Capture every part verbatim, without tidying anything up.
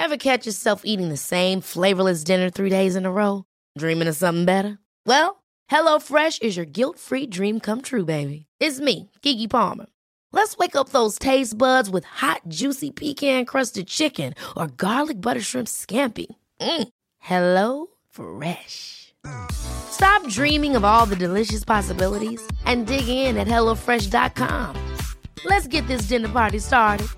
Ever catch yourself eating the same flavorless dinner three days in a row? Dreaming of something better? Well, HelloFresh is your guilt-free dream come true, baby. It's me, Keke Palmer. Let's wake up those taste buds with hot, juicy pecan-crusted chicken or garlic butter shrimp scampi. Mm. Hello Fresh. Stop dreaming of all the delicious possibilities and dig in at hello fresh dot com. Let's get this dinner party started.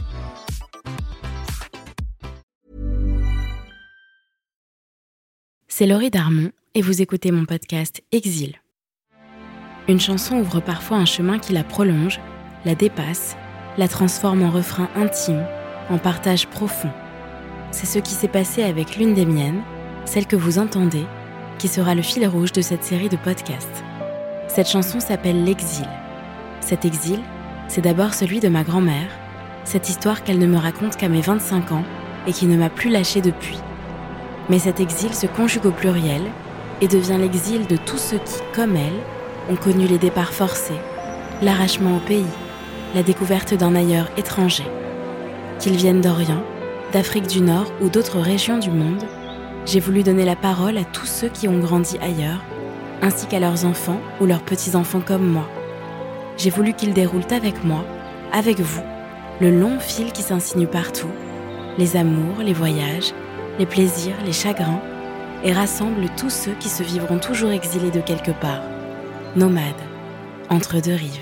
C'est Laurie Darmon et vous écoutez mon podcast Exil. Une chanson ouvre parfois un chemin qui la prolonge, la dépasse, la transforme en refrain intime, en partage profond. C'est ce qui s'est passé avec l'une des miennes, celle que vous entendez, qui sera le fil rouge de cette série de podcasts. Cette chanson s'appelle L'Exil. Cet exil, c'est d'abord celui de ma grand-mère, cette histoire qu'elle ne me raconte qu'à mes vingt-cinq ans et qui ne m'a plus lâchée depuis. Mais cet exil se conjugue au pluriel et devient l'exil de tous ceux qui, comme elle, ont connu les départs forcés, l'arrachement au pays, la découverte d'un ailleurs étranger. Qu'ils viennent d'Orient, d'Afrique du Nord ou d'autres régions du monde, j'ai voulu donner la parole à tous ceux qui ont grandi ailleurs, ainsi qu'à leurs enfants ou leurs petits-enfants comme moi. J'ai voulu qu'ils déroulent avec moi, avec vous, le long fil qui s'insinue partout, les amours, les voyages, les plaisirs, les chagrins, et rassemble tous ceux qui se vivront toujours exilés de quelque part, nomades, entre deux rives.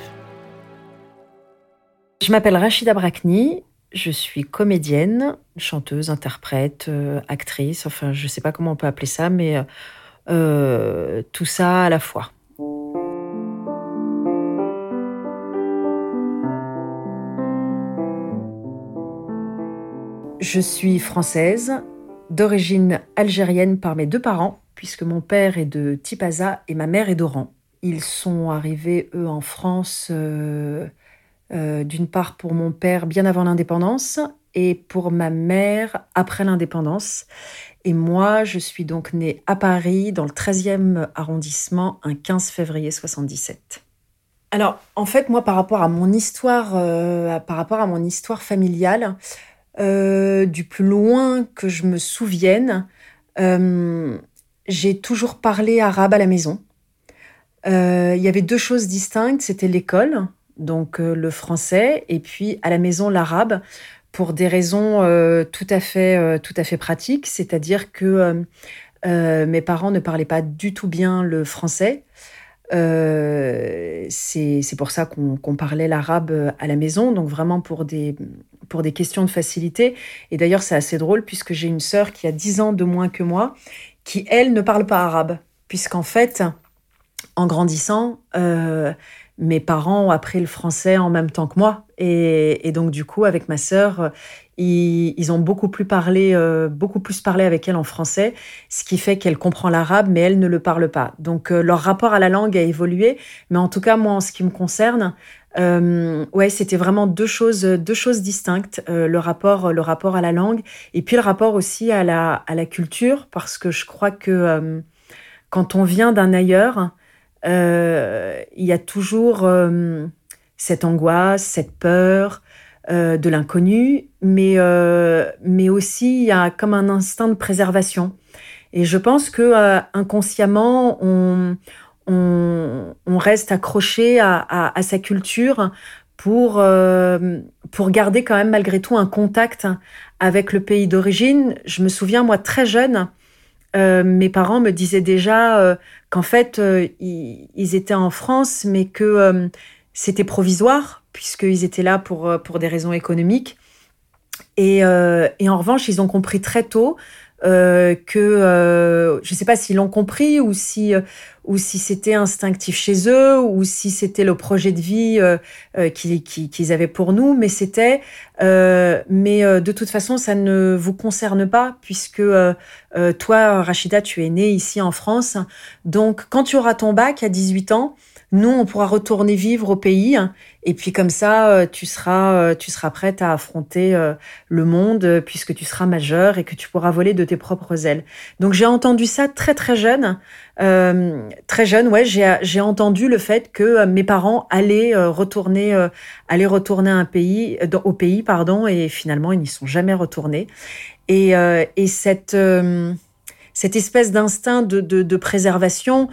Je m'appelle Rachida Brakni, je suis comédienne, chanteuse, interprète, euh, actrice, enfin je ne sais pas comment on peut appeler ça, mais euh, tout ça à la fois. Je suis française, d'origine algérienne par mes deux parents, puisque mon père est de Tipaza et ma mère est d'Oran. Ils sont arrivés, eux, en France, euh, euh, d'une part pour mon père bien avant l'indépendance et pour ma mère après l'indépendance. Et moi, je suis donc née à Paris, dans le treizième arrondissement, un quinze février soixante-dix-sept. Alors, en fait, moi, par rapport à mon histoire, euh, par rapport à mon histoire familiale, Euh, du plus loin que je me souvienne, euh, j'ai toujours parlé arabe à la maison. Euh, il y avait deux choses distinctes, c'était l'école, donc euh, le français, et puis à la maison l'arabe, pour des raisons euh, tout à fait, euh, tout à fait pratiques, c'est-à-dire que euh, euh, mes parents ne parlaient pas du tout bien le français. Euh, c'est, c'est pour ça qu'on, qu'on parlait l'arabe à la maison, donc vraiment pour des, pour des questions de facilité. Et d'ailleurs, c'est assez drôle puisque j'ai une sœur qui a dix ans de moins que moi, qui, elle, ne parle pas arabe. Puisqu'en fait, en grandissant, euh, mes parents ont appris le français en même temps que moi. Et, et donc, du coup, avec ma sœur, ils, ils ont beaucoup plus parlé, euh, beaucoup plus parlé avec elle en français, ce qui fait qu'elle comprend l'arabe, mais elle ne le parle pas. Donc, euh, leur rapport à la langue a évolué. Mais en tout cas, moi, en ce qui me concerne, euh, ouais, c'était vraiment deux choses, deux choses distinctes. Euh, le rapport, le rapport à la langue, et puis le rapport aussi à la, à la culture, parce que je crois que euh, quand on vient d'un ailleurs, euh, il y a toujours euh, cette angoisse, cette peur euh, de l'inconnu, mais, euh, mais aussi il y a comme un instinct de préservation. Et je pense que euh, inconsciemment, on, on, on reste accroché à, à, à sa culture pour, euh, pour garder quand même malgré tout un contact avec le pays d'origine. Je me souviens, moi, très jeune, Euh, mes parents me disaient déjà euh, qu'en fait, euh, ils, ils étaient en France, mais que euh, c'était provisoire, puisqu'ils étaient là pour, pour des raisons économiques. Et, euh, et en revanche, ils ont compris très tôt euh, que, euh, je ne sais pas s'ils l'ont compris ou si, euh, ou si c'était instinctif chez eux ou si c'était le projet de vie euh, euh, qu'ils, qu'ils, qu'ils avaient pour nous, mais c'était, euh, mais euh, de toute façon, ça ne vous concerne pas puisque euh, euh, toi, Rachida, tu es née ici en France. Donc, quand tu auras ton bac à dix-huit ans, nous, on pourra retourner vivre au pays. Et puis comme ça, tu seras, tu seras prête à affronter le monde puisque tu seras majeure et que tu pourras voler de tes propres ailes. Donc j'ai entendu ça très très jeune. Euh, très jeune, ouais, j'ai, j'ai entendu le fait que mes parents allaient retourner, euh, allaient retourner un pays, au pays, pardon, et finalement ils n'y sont jamais retournés. Et, euh, et cette, euh, cette espèce d'instinct de, de, de préservation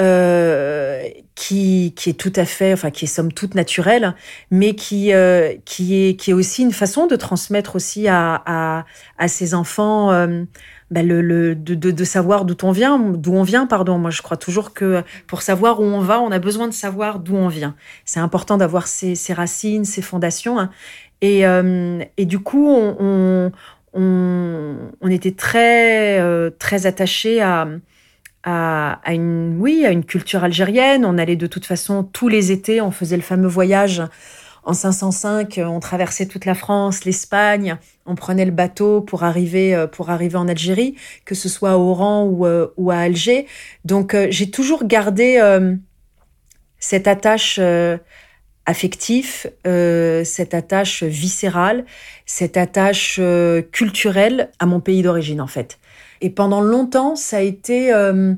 euh, qui, qui est tout à fait, enfin qui est somme toute naturelle, mais qui, euh, qui, est, qui est aussi une façon de transmettre aussi à, à, à ses enfants euh, ben le, le, de, de, de savoir d'où on vient, d'où on vient, pardon. Moi, je crois toujours que pour savoir où on va, on a besoin de savoir d'où on vient. C'est important d'avoir ses, ses racines, ses fondations. Hein. Et, euh, et du coup, on, on, on, on était très, euh, très attachés à, à, à une, oui, à une culture algérienne. On allait de toute façon tous les étés, on faisait le fameux voyage en cinq cent cinq, on traversait toute la France, l'Espagne, on prenait le bateau pour arriver, pour arriver en Algérie, que ce soit à Oran ou, euh, ou à Alger. Donc, euh, j'ai toujours gardé euh, cette attache euh, affective, euh, cette attache viscérale, cette attache euh, culturelle à mon pays d'origine, en fait. Et pendant longtemps, ça a été... Euh,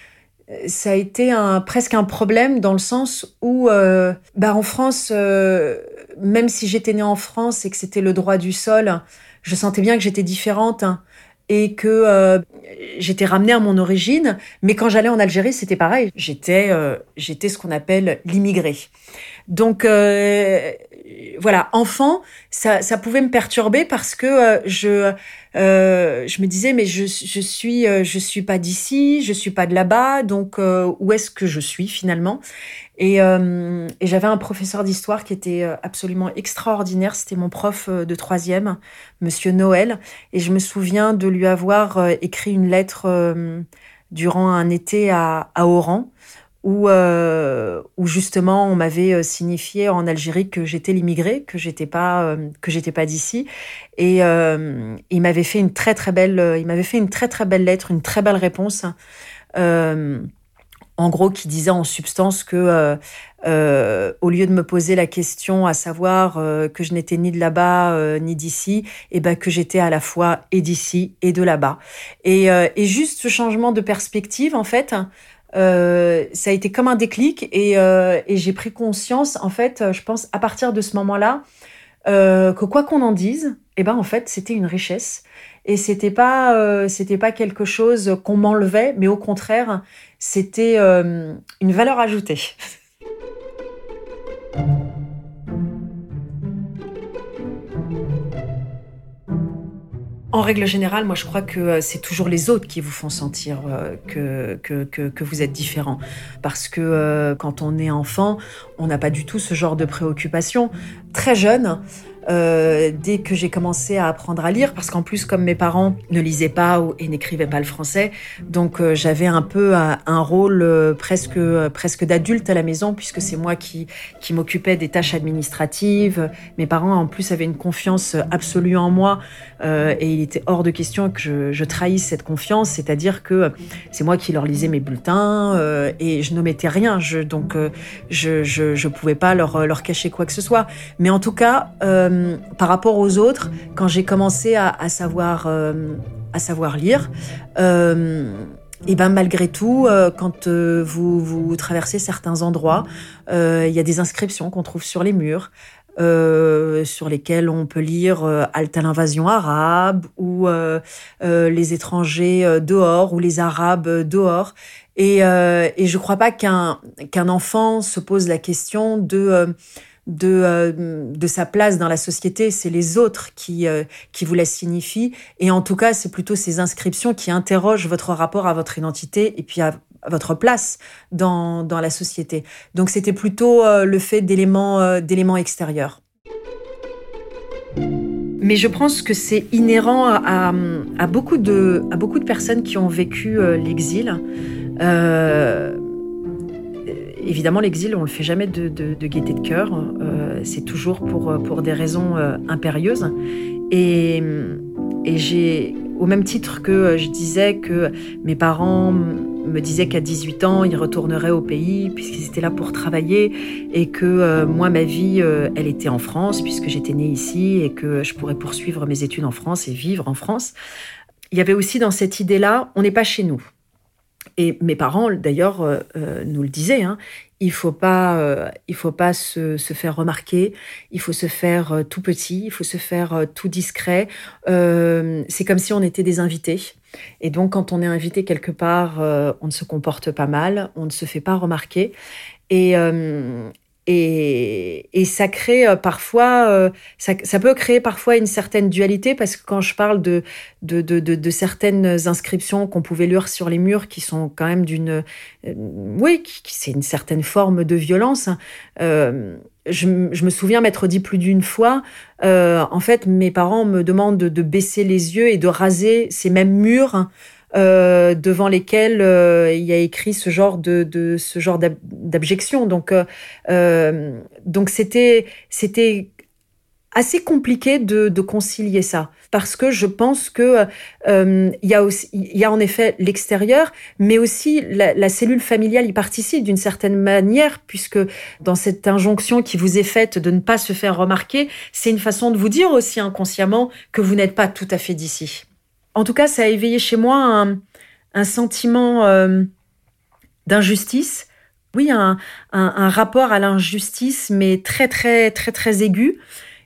ça a été un, presque un problème dans le sens où, euh, bah en France, euh, même si j'étais née en France et que c'était le droit du sol, je sentais bien que j'étais différente hein, et que euh, j'étais ramenée à mon origine. Mais quand j'allais en Algérie, c'était pareil. J'étais, euh, j'étais ce qu'on appelle l'immigré. Donc euh, voilà, enfant, ça, ça pouvait me perturber parce que euh, je, euh, je me disais mais je, je suis, euh, je suis pas d'ici, je suis pas de là-bas, donc euh, où est-ce que je suis finalement ? Et, euh, et j'avais un professeur d'histoire qui était absolument extraordinaire. C'était mon prof de troisième, Monsieur Noël, et je me souviens de lui avoir écrit une lettre euh, durant un été à, à Oran. Où, euh, où justement on m'avait signifié en Algérie que j'étais l'immigré, que j'étais pas euh, que j'étais pas d'ici, et euh, il m'avait fait une très très belle, il m'avait fait une très très belle lettre, une très belle réponse, euh, en gros qui disait en substance que euh, euh, au lieu de me poser la question à savoir euh, que je n'étais ni de là-bas euh, ni d'ici, et ben que j'étais à la fois et d'ici et de là-bas, et, euh, et juste ce changement de perspective en fait. Euh, ça a été comme un déclic et, euh, et j'ai pris conscience, en fait, je pense, à partir de ce moment-là, euh, que quoi qu'on en dise, eh ben, en fait, c'était une richesse. Et c'était pas, euh, c'était pas quelque chose qu'on m'enlevait, mais au contraire, c'était euh, une valeur ajoutée. En règle générale, moi, je crois que c'est toujours les autres qui vous font sentir que, que, que, que vous êtes différent. Parce que euh, quand on est enfant, on n'a pas du tout ce genre de préoccupation. Très jeune, euh, dès que j'ai commencé à apprendre à lire, parce qu'en plus, comme mes parents ne lisaient pas ou, et n'écrivaient pas le français, donc euh, j'avais un peu un, un rôle euh, presque, euh, presque d'adulte à la maison, puisque c'est moi qui, qui m'occupais des tâches administratives. Mes parents, en plus, avaient une confiance absolue en moi, euh, et il était hors de question que je, je trahisse cette confiance, c'est-à-dire que c'est moi qui leur lisais mes bulletins, euh, et je n'omettais rien, je, donc euh, je, je, je pouvais pas leur, leur cacher quoi que ce soit. Mais en tout cas, euh, par rapport aux autres, quand j'ai commencé à, à, savoir, euh, à savoir lire, euh, et ben malgré tout, euh, quand euh, vous, vous traversez certains endroits, euh, il y a des inscriptions qu'on trouve sur les murs, Euh, sur lesquels on peut lire euh, « Halte à l'invasion arabe » ou euh, euh, « Les étrangers euh, dehors » ou « Les arabes euh, dehors ». Et, euh, et je ne crois pas qu'un, qu'un enfant se pose la question de, euh, de, euh, de sa place dans la société. C'est les autres qui, euh, qui vous la signifient. Et en tout cas, c'est plutôt ces inscriptions qui interrogent votre rapport à votre identité et puis à votre place dans, dans la société. Donc c'était plutôt euh, le fait d'éléments, euh, d'éléments extérieurs. Mais je pense que c'est inhérent à, à, à, beaucoup, de, à beaucoup de personnes qui ont vécu euh, l'exil. Euh, évidemment, l'exil, on ne le fait jamais de, de, de gaieté de cœur. Euh, c'est toujours pour, pour des raisons euh, impérieuses. Et, et j'ai, au même titre que je disais que mes parents me disaient qu'à dix-huit ans, ils retourneraient au pays puisqu'ils étaient là pour travailler et que euh, moi, ma vie, euh, elle était en France puisque j'étais née ici et que je pourrais poursuivre mes études en France et vivre en France. Il y avait aussi dans cette idée-là, on n'est pas chez nous. Et mes parents, d'ailleurs, euh, euh, nous le disaient, hein, il faut pas, euh, il faut pas se, se faire remarquer, il faut se faire euh, tout petit, il faut se faire euh, tout discret. Euh, c'est comme si on était des invités. Et donc, quand on est invité quelque part, euh, on ne se comporte pas mal, on ne se fait pas remarquer. Et, euh, et, et ça crée euh, parfois, euh, ça, ça peut créer parfois une certaine dualité, parce que quand je parle de, de, de, de, de certaines inscriptions qu'on pouvait lire sur les murs, qui sont quand même d'une, euh, oui, qui, qui, c'est une certaine forme de violence. Euh, je, je me souviens m'être dit plus d'une fois, euh, en fait, mes parents me demandent de, de baisser les yeux et de raser ces mêmes murs. Euh, devant lesquels euh, il y a écrit ce genre de, de ce genre d'ab- d'abjection. Donc, euh, euh, donc c'était c'était assez compliqué de, de concilier ça, parce que je pense que euh, il y a aussi il y a en effet l'extérieur, mais aussi la, la cellule familiale y participe d'une certaine manière, puisque dans cette injonction qui vous est faite de ne pas se faire remarquer, c'est une façon de vous dire aussi inconsciemment que vous n'êtes pas tout à fait d'ici. En tout cas, ça a éveillé chez moi un, un sentiment euh, d'injustice. Oui, un, un, un rapport à l'injustice, mais très, très, très, très aigu.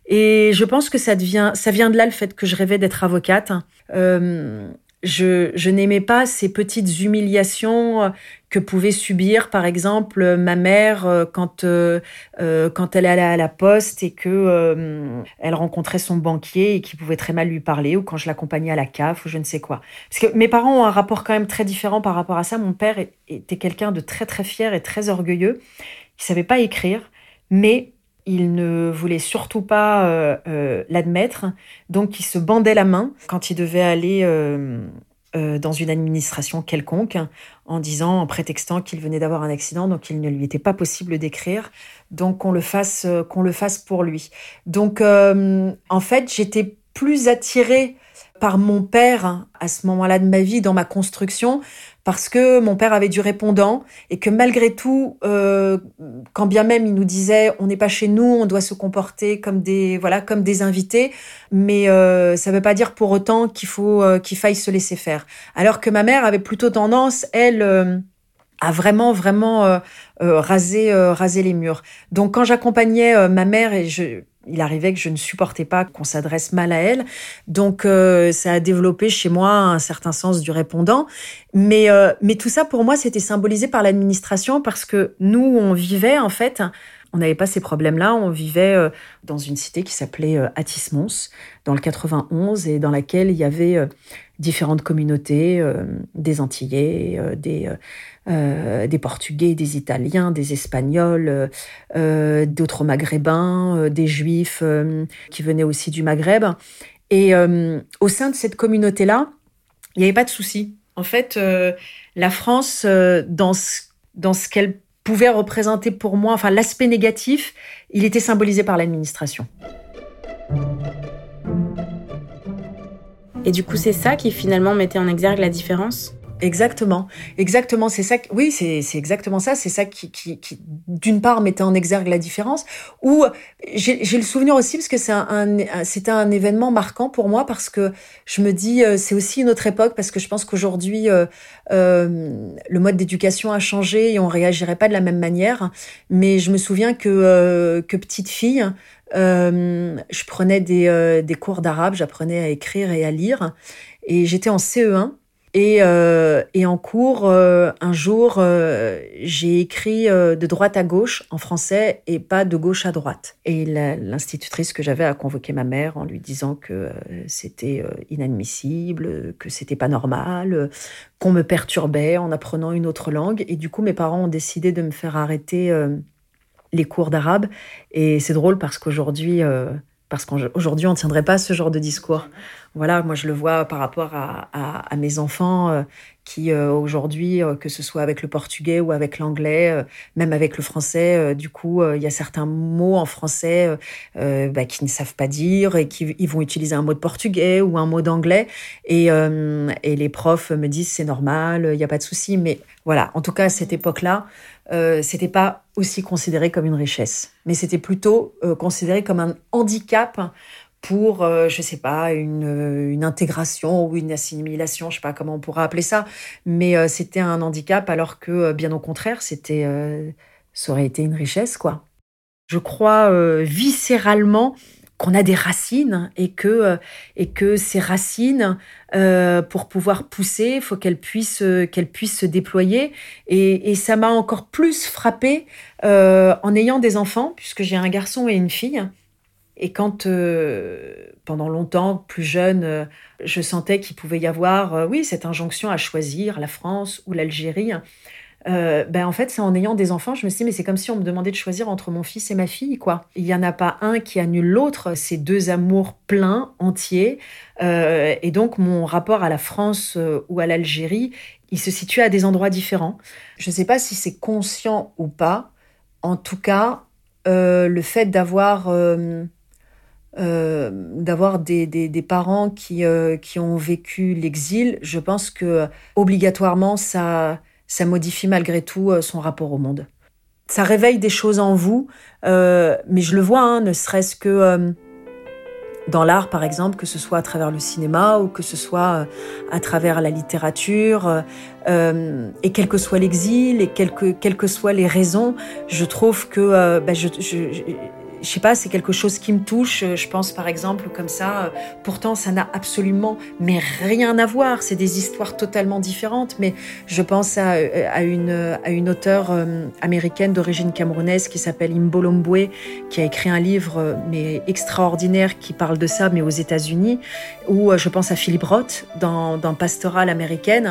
Et je pense que ça devient, ça vient de là, le fait que je rêvais d'être avocate. Euh, je, je n'aimais pas ces petites humiliations que pouvait subir, par exemple, ma mère quand, euh, quand elle allait à la poste et que euh, elle rencontrait son banquier et qu'il pouvait très mal lui parler, ou quand je l'accompagnais à la C A F ou je ne sais quoi. Parce que mes parents ont un rapport quand même très différent par rapport à ça. Mon père était quelqu'un de très très fier et très orgueilleux. Il savait pas écrire, mais il ne voulait surtout pas euh, euh, l'admettre, donc il se bandait la main quand il devait aller euh, euh, dans une administration quelconque, en disant, en prétextant qu'il venait d'avoir un accident, donc il ne lui était pas possible d'écrire, donc qu'on le fasse, euh, qu'on le fasse pour lui. Donc euh, en fait, j'étais plus attirée par mon père à ce moment-là de ma vie, dans ma construction, parce que mon père avait du répondant et que malgré tout, euh, quand bien même il nous disait on n'est pas chez nous, on doit se comporter comme des voilà comme des invités, mais euh, ça veut pas dire pour autant qu'il faut euh, qu'il faille se laisser faire. Alors que ma mère avait plutôt tendance, elle, euh, à vraiment vraiment euh, euh, raser euh, raser les murs. Donc quand j'accompagnais euh, ma mère, et je il arrivait que je ne supportais pas qu'on s'adresse mal à elle. Donc, euh, ça a développé chez moi un certain sens du répondant. Mais, euh, mais tout ça, pour moi, c'était symbolisé par l'administration, parce que nous, on vivait, en fait, on n'avait pas ces problèmes-là. On vivait euh, dans une cité qui s'appelait euh, Athis-Mons, dans le quatre-vingt-onze, et dans laquelle il y avait euh, différentes communautés, euh, des Antillais, euh, des... Euh, Euh, des Portugais, des Italiens, des Espagnols, euh, d'autres Maghrébins, euh, des Juifs euh, qui venaient aussi du Maghreb. Et euh, au sein de cette communauté-là, il n'y avait pas de souci. En fait, euh, la France, euh, dans ce, dans ce qu'elle pouvait représenter pour moi, enfin l'aspect négatif, il était symbolisé par l'administration. Et du coup, c'est ça qui finalement mettait en exergue la différence ? Exactement, exactement. C'est ça. Oui, c'est c'est exactement ça. C'est ça qui, qui, qui, d'une part, mettait en exergue la différence. Ou j'ai, j'ai le souvenir aussi, parce que c'est un, un, c'était un événement marquant pour moi, parce que je me dis, euh, c'est aussi une autre époque, parce que je pense qu'aujourd'hui, euh, euh, le mode d'éducation a changé et on réagirait pas de la même manière. Mais je me souviens que euh, que petite fille, euh, je prenais des euh, des cours d'arabe, j'apprenais à écrire et à lire, et j'étais en C E un. Et, euh, et en cours, euh, un jour, euh, j'ai écrit euh, de droite à gauche en français et pas de gauche à droite. Et la, l'institutrice que j'avais a convoqué ma mère en lui disant que euh, c'était euh, inadmissible, que c'était pas normal, euh, qu'on me perturbait en apprenant une autre langue. Et du coup, mes parents ont décidé de me faire arrêter euh, les cours d'arabe. Et c'est drôle parce qu'aujourd'hui... Euh, Parce qu'aujourd'hui, on ne tiendrait pas ce genre de discours. Voilà, moi, je le vois par rapport à, à, à mes enfants euh, qui, euh, aujourd'hui, euh, que ce soit avec le portugais ou avec l'anglais, euh, même avec le français, euh, du coup, il euh, y a certains mots en français euh, bah, qu'ils ne savent pas dire et qu'ils ils vont utiliser un mot de portugais ou un mot d'anglais. Et, euh, et les profs me disent, c'est normal, il n'y a pas de souci. Mais voilà, en tout cas, à cette époque-là, Euh, c'était pas aussi considéré comme une richesse, mais c'était plutôt euh, considéré comme un handicap pour, euh, je sais pas, une, une intégration ou une assimilation, je sais pas comment on pourra appeler ça, mais euh, c'était un handicap alors que, euh, bien au contraire, c'était, euh, ça aurait été une richesse, quoi. Je crois euh, viscéralement qu'on a des racines et que, euh, et que ces racines, euh, pour pouvoir pousser, il faut qu'elles puissent, euh, qu'elles puissent se déployer. Et, et ça m'a encore plus frappée euh, en ayant des enfants, puisque j'ai un garçon et une fille. Et quand, euh, pendant longtemps, plus jeune, euh, je sentais qu'il pouvait y avoir, euh, oui, cette injonction à choisir la France ou l'Algérie, euh, ben en fait, c'est en ayant des enfants, je me suis dit, mais c'est comme si on me demandait de choisir entre mon fils et ma fille, quoi. Il n'y en a pas un qui annule l'autre, c'est deux amours pleins, entiers. Euh, et donc, mon rapport à la France euh, ou à l'Algérie, il se situe à des endroits différents. Je ne sais pas si c'est conscient ou pas. En tout cas, euh, le fait d'avoir... Euh, Euh, d'avoir des, des, des parents qui, euh, qui ont vécu l'exil, je pense que obligatoirement ça, ça modifie malgré tout euh, son rapport au monde. Ça réveille des choses en vous, euh, mais je le vois, hein, ne serait-ce que euh, dans l'art par exemple, que ce soit à travers le cinéma ou que ce soit euh, à travers la littérature, euh, et quel que soit l'exil et quelles que, quelles que soient les raisons, je trouve que euh, bah, je, je, je Je sais pas, c'est quelque chose qui me touche. Je pense par exemple comme ça, pourtant ça n'a absolument mais rien à voir. C'est des histoires totalement différentes. Mais je pense à, à, une, à une auteure américaine d'origine camerounaise qui s'appelle Imbolo Mboué, qui a écrit un livre mais extraordinaire qui parle de ça, mais aux États-Unis. Ou je pense à Philip Roth dans, dans Pastorale américaine.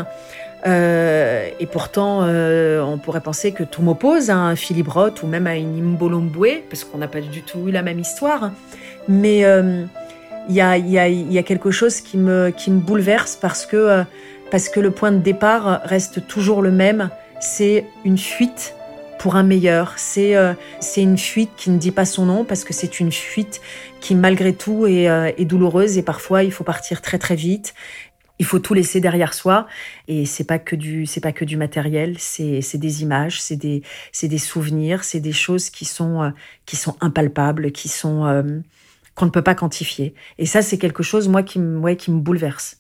Euh, et pourtant, euh, on pourrait penser que tout m'oppose à un Philip Roth ou même à une Imbolo Mboué, parce qu'on n'a pas du tout eu la même histoire. Mais il euh, y, a, y, a, y a quelque chose qui me, qui me bouleverse parce que, euh, parce que le point de départ reste toujours le même. C'est une fuite pour un meilleur. C'est, euh, c'est une fuite qui ne dit pas son nom parce que c'est une fuite qui, malgré tout, est, euh, est douloureuse et parfois, il faut partir très, très vite. Il faut tout laisser derrière soi et c'est pas que du c'est pas que du matériel, c'est c'est des images, c'est des c'est des souvenirs, c'est des choses qui sont euh, qui sont impalpables, qui sont euh, qu'on ne peut pas quantifier. Et ça c'est quelque chose moi qui me ouais, qui me bouleverse.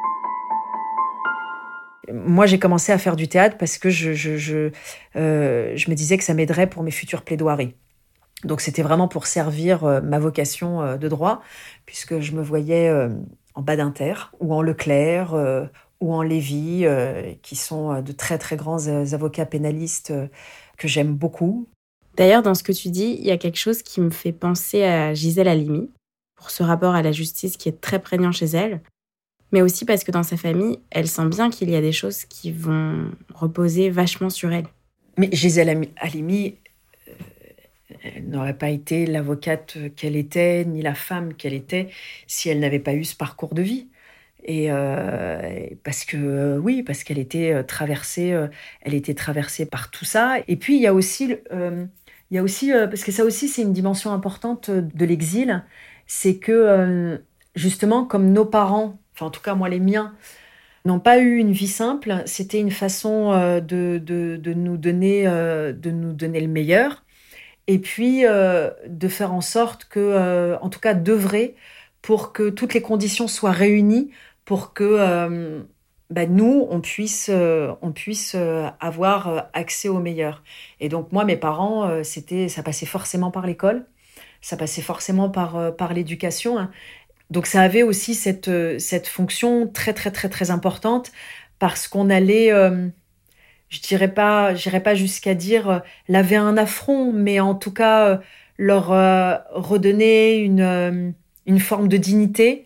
Moi, j'ai commencé à faire du théâtre parce que je je je euh, je me disais que ça m'aiderait pour mes futures plaidoiries. Donc c'était vraiment pour servir euh, ma vocation euh, de droit puisque je me voyais euh, en Badinter, ou en Leclerc, euh, ou en Lévy, euh, qui sont de très très grands avocats pénalistes euh, que j'aime beaucoup. D'ailleurs, dans ce que tu dis, il y a quelque chose qui me fait penser à Gisèle Halimi, pour ce rapport à la justice qui est très prégnant chez elle, mais aussi parce que dans sa famille, elle sent bien qu'il y a des choses qui vont reposer vachement sur elle. Mais Gisèle Halimi, euh, elle n'aurait pas été l'avocate qu'elle était, ni la femme qu'elle était, si elle n'avait pas eu ce parcours de vie. Et euh, parce que euh, oui, parce qu'elle était traversée, euh, elle était traversée par tout ça. Et puis il y a aussi, euh, il y a aussi, euh, parce que ça aussi c'est une dimension importante de l'exil, c'est que euh, justement comme nos parents, enfin en tout cas moi les miens, n'ont pas eu une vie simple, c'était une façon euh, de, de, de nous donner, euh, de nous donner le meilleur. Et puis, euh, de faire en sorte que, euh, en tout cas, d'œuvrer pour que toutes les conditions soient réunies pour que euh, bah, nous, on puisse, euh, on puisse euh, avoir accès au meilleur. Et donc, moi, mes parents, euh, c'était, ça passait forcément par l'école, ça passait forcément par, euh, par l'éducation. Hein. Donc, ça avait aussi cette, euh, cette fonction très, très, très, très importante parce qu'on allait... Euh, je dirais pas, j'irais pas jusqu'à dire euh, laver un affront, mais en tout cas euh, leur euh, redonner une euh, une forme de dignité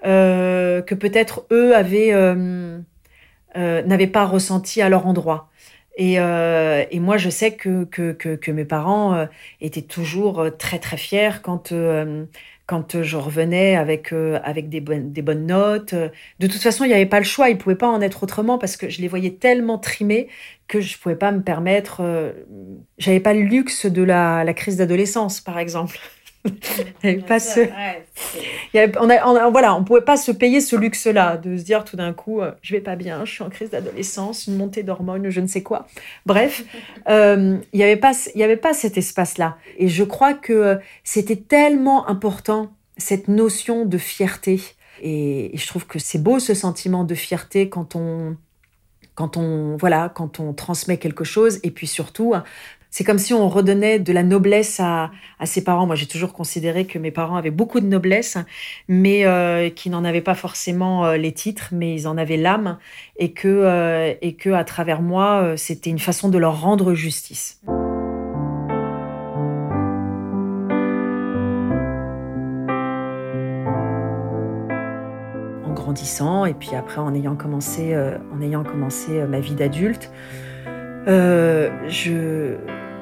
euh, que peut-être eux avaient euh, euh, n'avaient pas ressenti à leur endroit. Et, euh, et moi, je sais que que que, que mes parents euh, étaient toujours très très fiers quand euh, quand je revenais avec, euh, avec des, bonnes, des bonnes notes. De toute façon, il n'y avait pas le choix, il ne pouvait pas en être autrement parce que je les voyais tellement trimés que je ne pouvais pas me permettre... Euh, j'avais pas le luxe de la, la crise d'adolescence, par exemple. il y avait pas ce... ouais, il y avait, on a, on a, voilà, on ne pouvait pas se payer ce luxe-là, de se dire tout d'un coup, euh, je ne vais pas bien, je suis en crise d'adolescence, une montée d'hormones, je ne sais quoi. Bref, euh, il n'y avait pas, il y avait pas cet espace-là. Et je crois que c'était tellement important, cette notion de fierté. Et, et je trouve que c'est beau ce sentiment de fierté quand on, quand on, voilà, quand on transmet quelque chose. Et puis surtout, c'est comme si on redonnait de la noblesse à, à ses parents. Moi, j'ai toujours considéré que mes parents avaient beaucoup de noblesse, mais euh, qu'ils n'en avaient pas forcément euh, les titres, mais ils en avaient l'âme, et que, euh, et que à travers moi, euh, c'était une façon de leur rendre justice. En grandissant, et puis après en ayant commencé, euh, en ayant commencé euh, ma vie d'adulte, euh, je...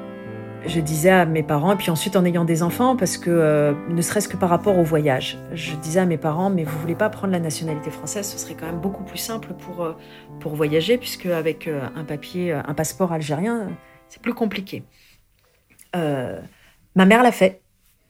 Je disais à mes parents, et puis ensuite en ayant des enfants, parce que euh, ne serait-ce que par rapport au voyage, je disais à mes parents, mais vous voulez pas prendre la nationalité française, ce serait quand même beaucoup plus simple pour, euh, pour voyager, puisque avec euh, un papier, un passeport algérien, c'est plus compliqué. Euh, ma mère l'a fait.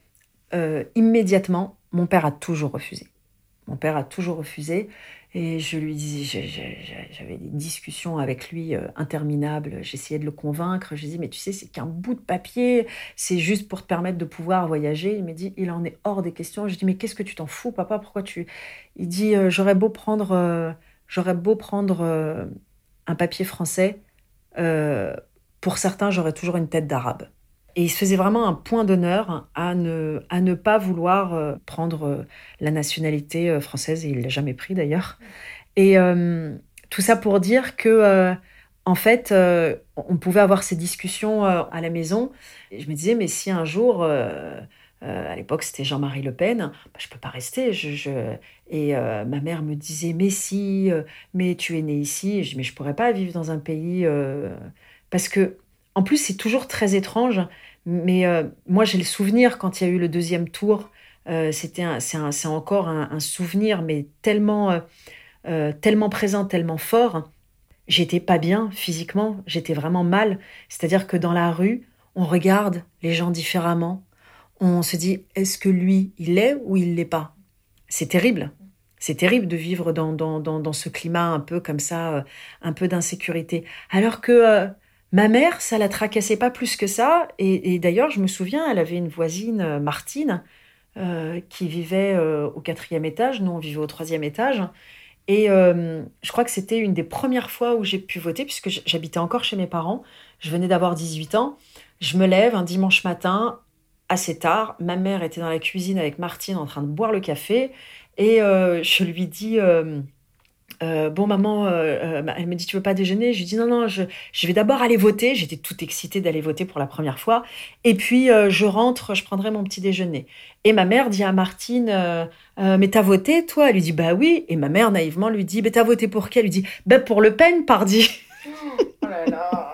Euh, immédiatement, mon père a toujours refusé. Mon père a toujours refusé. Et je lui disais, j'avais des discussions avec lui euh, interminables. J'essayais de le convaincre. Je lui disais, mais tu sais, c'est qu'un bout de papier. C'est juste pour te permettre de pouvoir voyager. Il m'a dit, il en est hors des questions. Je lui dis, mais qu'est-ce que tu t'en fous, papa? Pourquoi tu... Il dit, euh, j'aurais beau prendre, euh, j'aurais beau prendre euh, un papier français. Euh, pour certains, j'aurais toujours une tête d'arabe. Et il se faisait vraiment un point d'honneur à ne, à ne pas vouloir euh, prendre euh, la nationalité euh, française, et il ne l'a jamais pris d'ailleurs. Et euh, tout ça pour dire que, euh, en fait, euh, on pouvait avoir ces discussions euh, à la maison. Et je me disais, mais si un jour, euh, euh, à l'époque c'était Jean-Marie Le Pen, bah, je ne peux pas rester. Je, je... Et euh, ma mère me disait, mais si, euh, mais tu es née ici. Et je dis, mais je ne pourrais pas vivre dans un pays... Euh... Parce que, en plus, c'est toujours très étrange. Mais euh, moi, j'ai le souvenir, quand il y a eu le deuxième tour, euh, c'était un, c'est, un, c'est encore un, un souvenir, mais tellement, euh, euh, tellement présent, tellement fort. J'étais pas bien physiquement, j'étais vraiment mal. C'est-à-dire que dans la rue, on regarde les gens différemment. On se dit, est-ce que lui, il l'est ou il l'est pas? C'est terrible. C'est terrible de vivre dans, dans, dans, dans ce climat un peu comme ça, euh, un peu d'insécurité. Alors que... Euh, Ma mère, ça la tracassait pas plus que ça. Et, et d'ailleurs, je me souviens, elle avait une voisine, Martine, euh, qui vivait euh, au quatrième étage. Nous, on vivait au troisième étage. Et euh, je crois que c'était une des premières fois où j'ai pu voter, puisque j'habitais encore chez mes parents. Je venais d'avoir dix-huit ans. Je me lève un dimanche matin, assez tard. Ma mère était dans la cuisine avec Martine en train de boire le café. Et euh, je lui dis... Euh, Euh, bon maman, euh, euh, elle me dit tu veux pas déjeuner? Je lui dis non non, je, je vais d'abord aller voter. J'étais toute excitée d'aller voter pour la première fois. Et puis euh, je rentre, je prendrai mon petit déjeuner. Et ma mère dit à Martine euh, euh, mais t'as voté toi? Elle lui dit bah oui. Et ma mère naïvement lui dit mais t'as voté pour qui? Elle lui dit bah pour Le Pen, pardi. Oh là là.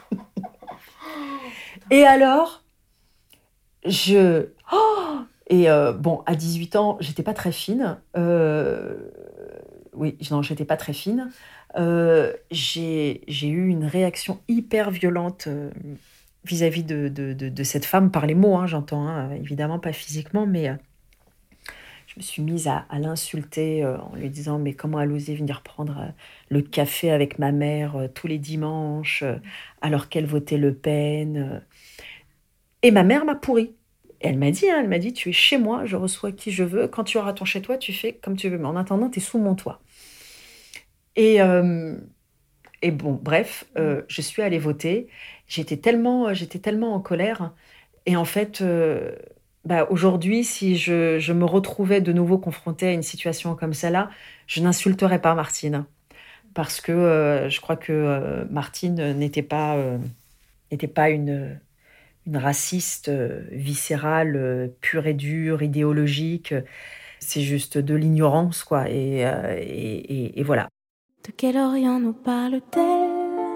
Et alors je oh et euh, bon à dix-huit ans j'étais pas très fine. Euh... Oui, non, j'étais pas très fine. Euh, j'ai, j'ai eu une réaction hyper violente euh, vis-à-vis de, de, de, de cette femme, par les mots, hein, j'entends, hein, évidemment pas physiquement, mais euh, je me suis mise à, à l'insulter euh, en lui disant « Mais comment elle osait venir prendre euh, le café avec ma mère euh, tous les dimanches, euh, alors qu'elle votait Le Pen euh. ?» Et ma mère m'a pourri. Elle m'a dit, hein, elle m'a dit, tu es chez moi, je reçois qui je veux. Quand tu auras ton chez toi, tu fais comme tu veux. Mais en attendant, tu es sous mon toit. Et, euh, et bon, bref, euh, je suis allée voter. J'étais tellement, j'étais tellement en colère. Et en fait, euh, bah, aujourd'hui, si je, je me retrouvais de nouveau confrontée à une situation comme celle-là, je n'insulterais pas Martine. Parce que euh, je crois que euh, Martine n'était pas, euh, n'était pas une... une raciste euh, viscérale, euh, pure et dure, idéologique. C'est juste de l'ignorance, quoi. Et, euh, et, et, et voilà. De quel Orient nous parle-t-elle?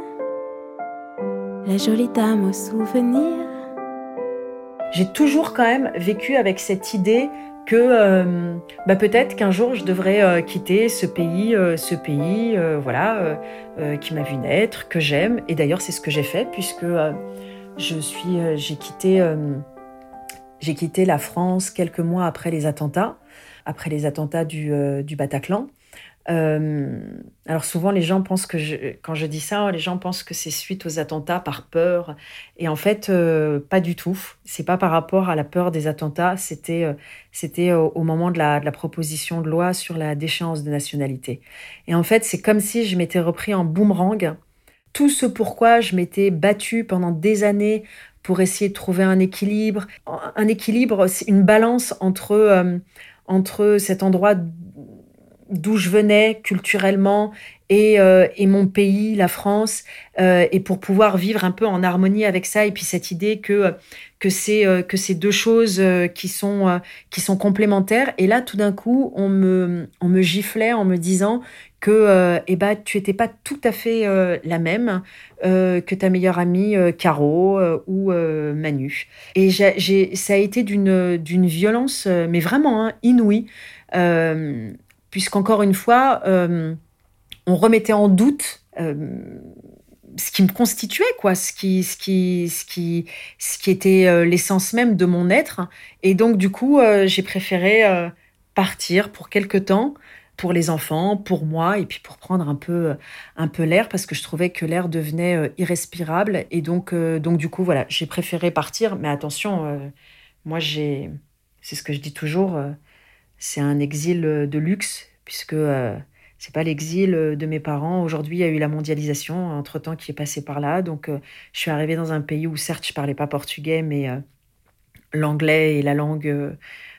La jolie dame au souvenir. J'ai toujours quand même vécu avec cette idée que euh, bah peut-être qu'un jour je devrais euh, quitter ce pays, euh, ce pays, euh, voilà, euh, euh, qui m'a vu naître, que j'aime. Et d'ailleurs, c'est ce que j'ai fait, puisque euh, Je suis, euh, j'ai quitté, euh, j'ai quitté la France quelques mois après les attentats, après les attentats du, euh, du Bataclan. Euh, alors souvent, les gens pensent que je, quand je dis ça, les gens pensent que c'est suite aux attentats par peur. Et en fait, euh, pas du tout. C'est pas par rapport à la peur des attentats. C'était, euh, c'était au, au moment de la, de la proposition de loi sur la déchéance de nationalité. Et en fait, c'est comme si je m'étais repris en boomerang tout ce pourquoi je m'étais battue pendant des années pour essayer de trouver un équilibre. Un équilibre, c'est une balance entre, euh, entre cet endroit d'où je venais culturellement et, euh, et mon pays, la France, euh, et pour pouvoir vivre un peu en harmonie avec ça. Et puis cette idée que, que, c'est, euh, que c'est deux choses euh, qui, sont, euh, qui sont complémentaires. Et là, tout d'un coup, on me, on me giflait en me disant que euh, eh ben, tu n'étais pas tout à fait euh, la même euh, que ta meilleure amie euh, Caro euh, ou euh, Manu. Et j'ai, j'ai, ça a été d'une, d'une violence, euh, mais vraiment hein, inouïe, euh, puisqu'encore une fois, euh, on remettait en doute euh, ce qui me constituait, quoi, ce qui, ce qui, ce qui, ce qui était euh, l'essence même de mon être. Et donc, du coup, euh, j'ai préféré euh, partir pour quelque temps, pour les enfants, pour moi, et puis pour prendre un peu, un peu l'air, parce que je trouvais que l'air devenait euh, irrespirable. Et donc, euh, donc, du coup, voilà, j'ai préféré partir. Mais attention, euh, moi, j'ai, c'est ce que je dis toujours, euh, c'est un exil de luxe, puisque euh, c'est pas l'exil de mes parents. Aujourd'hui, il y a eu la mondialisation, entre-temps, qui est passée par là. Donc, euh, je suis arrivée dans un pays où, certes, je parlais pas portugais, mais euh, l'anglais est la langue... Euh,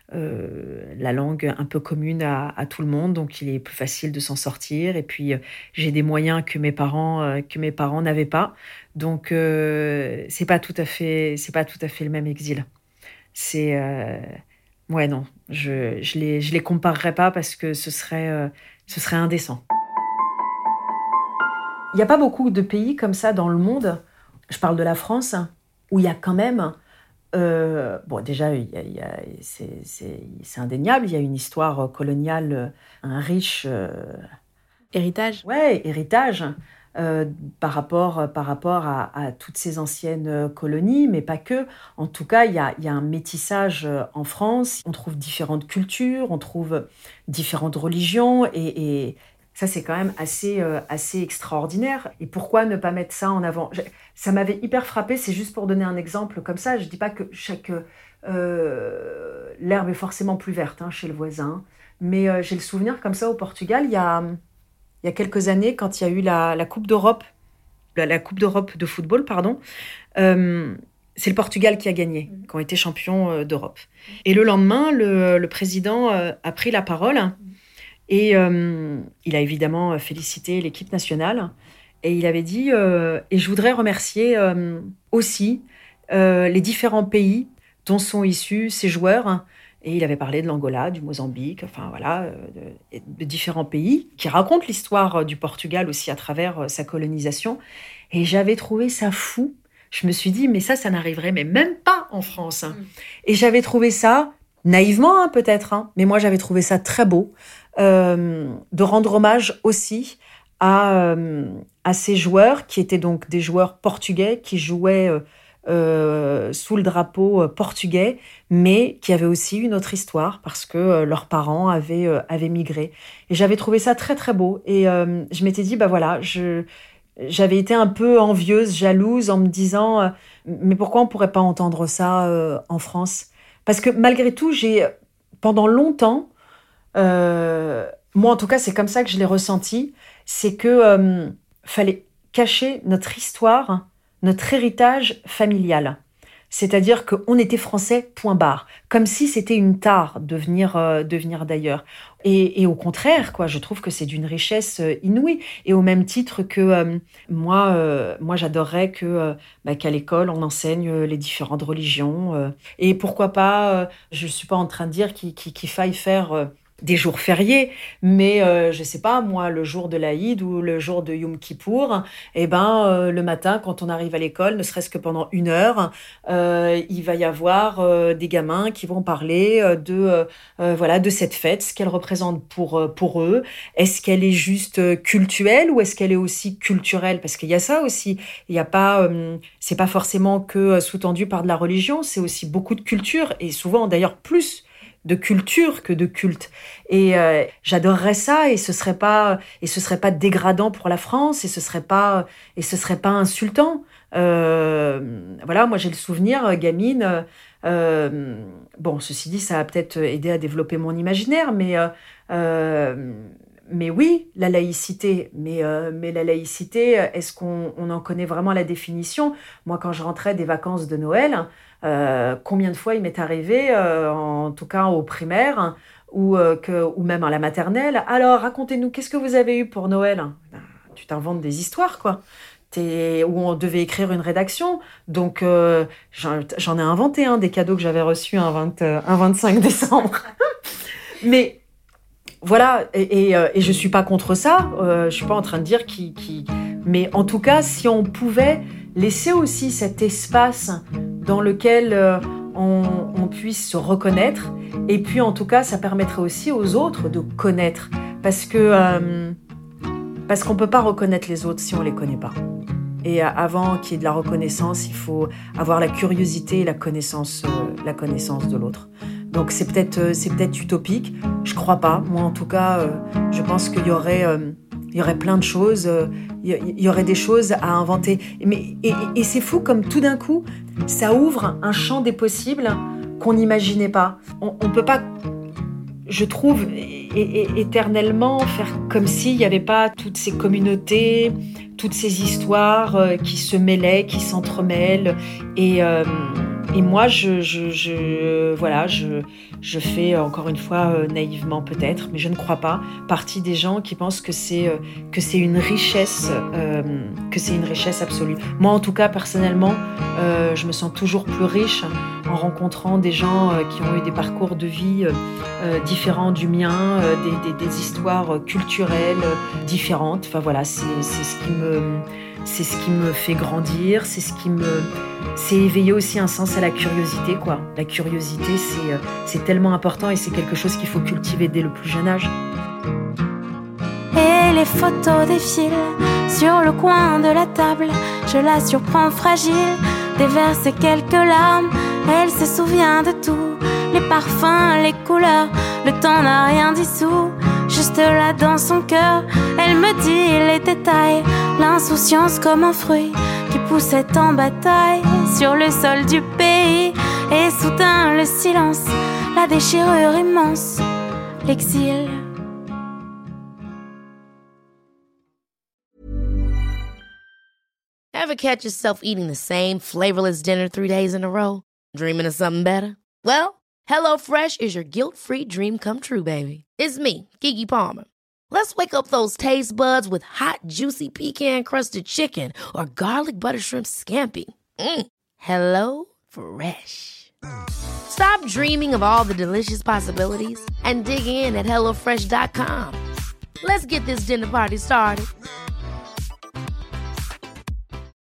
Euh, la langue un peu commune à, à tout le monde, donc il est plus facile de s'en sortir. Et puis euh, j'ai des moyens que mes parents euh, que mes parents n'avaient pas, donc euh, c'est pas tout à fait c'est pas tout à fait le même exil. C'est euh, ouais non, je je les je les comparerais pas parce que ce serait euh, ce serait indécent. Il n'y a pas beaucoup de pays comme ça dans le monde. Je parle de la France où il y a quand même Euh, bon, déjà, il y a, il y a, c'est, c'est, c'est indéniable. Il y a une histoire coloniale, un riche euh, Héritage. ouais, héritage euh, par rapport, par rapport à, à toutes ces anciennes colonies, mais pas que. En tout cas, il y a, il y a un métissage en France. On trouve différentes cultures, on trouve différentes religions, et, et ça, c'est quand même assez, euh, assez extraordinaire. Et pourquoi ne pas mettre ça en avant ? Je- Ça m'avait hyper frappée, c'est juste pour donner un exemple comme ça. Je ne dis pas que chaque euh, l'herbe est forcément plus verte hein, chez le voisin, mais euh, j'ai le souvenir comme ça au Portugal, il y a, il y a quelques années, quand il y a eu la, la Coupe d'Europe, la, la Coupe d'Europe de football, pardon, euh, c'est le Portugal qui a gagné, qui ont été champions euh, d'Europe. Et le lendemain, le, le président euh, a pris la parole. Et euh, il a évidemment félicité l'équipe nationale. Et il avait dit euh, « Et je voudrais remercier euh, aussi euh, les différents pays dont sont issus ces joueurs. » Et il avait parlé de l'Angola, du Mozambique, enfin voilà, euh, de, de différents pays qui racontent l'histoire du Portugal aussi à travers euh, sa colonisation. Et j'avais trouvé ça fou. Je me suis dit « Mais ça, ça n'arriverait mais même pas en France. Hein. » Et j'avais trouvé ça, naïvement hein, peut-être, hein, mais moi j'avais trouvé ça très beau. Euh, de rendre hommage aussi à, euh, à ces joueurs qui étaient donc des joueurs portugais qui jouaient euh, euh, sous le drapeau portugais, mais qui avaient aussi une autre histoire parce que euh, leurs parents avaient, euh, avaient migré. Et j'avais trouvé ça très très beau. Et euh, je m'étais dit, bah voilà, je, j'avais été un peu envieuse, jalouse en me disant, euh, mais pourquoi on ne pourrait pas entendre ça euh, en France ? Parce que malgré tout, j'ai pendant longtemps, Euh, moi, en tout cas, c'est comme ça que je l'ai ressenti. C'est que euh, fallait cacher notre histoire, notre héritage familial. C'est-à-dire qu'on était français, point barre. Comme si c'était une tare de venir, euh, de venir d'ailleurs. Et, et au contraire, quoi, je trouve que c'est d'une richesse euh, inouïe. Et au même titre que euh, moi, euh, moi, j'adorerais que, euh, bah, qu'à l'école, on enseigne euh, les différentes religions. Euh, et pourquoi pas, euh, je ne suis pas en train de dire qu'il, qu'il, qu'il faille faire... Euh, des jours fériés, mais euh, je sais pas, moi, le jour de l'Aïd ou le jour de Yom Kippour, eh ben, euh, le matin, quand on arrive à l'école, ne serait-ce que pendant une heure, euh, il va y avoir euh, des gamins qui vont parler euh, de, euh, voilà, de cette fête, ce qu'elle représente pour, euh, pour eux. Est-ce qu'elle est juste euh, cultuelle ou est-ce qu'elle est aussi culturelle ? Parce qu'il y a ça aussi. Il y a pas, euh, c'est pas forcément que euh, sous-tendu par de la religion, c'est aussi beaucoup de culture et souvent, d'ailleurs, plus de culture que de culte. Et euh, j'adorerais ça, et ce serait pas, et ce serait pas dégradant pour la France, et ce serait pas, et ce serait pas insultant. Euh, voilà, moi j'ai le souvenir, gamine. Euh, bon, ceci dit, ça a peut-être aidé à développer mon imaginaire, mais euh, euh, mais oui, la laïcité. Mais euh, mais la laïcité, est-ce qu'on on en connaît vraiment la définition ? Moi, quand je rentrais des vacances de Noël. Euh, combien de fois il m'est arrivé, euh, en tout cas au primaire, ou, euh, que, ou même à la maternelle, alors racontez-nous, qu'est-ce que vous avez eu pour Noël ? Ben, tu t'inventes des histoires, quoi. T'es, où on devait écrire une rédaction, donc euh, j'en, j'en ai inventé un, hein, des cadeaux que j'avais reçus un, vingt, un vingt-cinq décembre. Mais voilà, et, et, et je suis pas contre ça, euh, je suis pas en train de dire qui, qui... Mais en tout cas, si on pouvait laisser aussi cet espace dans lequel euh, on, on puisse se reconnaître, et puis en tout cas, ça permettrait aussi aux autres de connaître, parce que euh, parce qu'on peut pas reconnaître les autres si on les connaît pas. Et euh, avant qu'il y ait de la reconnaissance, il faut avoir la curiosité et la connaissance, euh, la connaissance de l'autre. Donc c'est peut-être, euh, c'est peut-être utopique, je crois pas. Moi en tout cas, euh, je pense qu'il y aurait, euh, il y aurait plein de choses, euh, il y aurait des choses à inventer. Mais, et, et c'est fou comme tout d'un coup, ça ouvre un champ des possibles qu'on n'imaginait pas. On ne peut pas, je trouve, é- é- éternellement faire comme s'il n'y avait pas toutes ces communautés, toutes ces histoires euh, qui se mêlaient, qui s'entremêlent. Et, euh, et moi, je, je, je, voilà, je, je fais, encore une fois, euh, naïvement peut-être, mais je ne crois pas, partie des gens qui pensent que c'est, euh, que c'est une richesse, euh, que c'est une richesse absolue. Moi, en tout cas, personnellement, euh, je me sens toujours plus riche en rencontrant des gens euh, qui ont eu des parcours de vie euh, euh, différents du mien, euh, des, des, des histoires culturelles euh, différentes. Enfin voilà, c'est, c'est ce qui me, c'est ce qui me fait grandir, c'est ce qui me, c'est éveiller aussi un sens à la curiosité, quoi. La curiosité, c'est, euh, c'est tellement important et c'est quelque chose qu'il faut cultiver dès le plus jeune âge. Et les photos défilent sur le coin de la table. Je la surprends fragile, déverse quelques larmes. Elle se souvient de tout, les parfums, les couleurs. Le temps n'a rien dissous, juste là dans son cœur. Elle me dit les détails, l'insouciance comme un fruit qui poussait en bataille sur le sol du pays. Et soudain le silence, la déchirure immense, l'exil. Ever catch yourself eating the same flavorless dinner three days in a row? Dreaming of something better? Well, HelloFresh is your guilt-free dream come true, baby. It's me, Keke Palmer. Let's wake up those taste buds with hot, juicy pecan-crusted chicken or garlic butter shrimp scampi. Mm. Hello Fresh. Stop dreaming of all the delicious possibilities and dig in at hello fresh dot com. Let's get this dinner party started.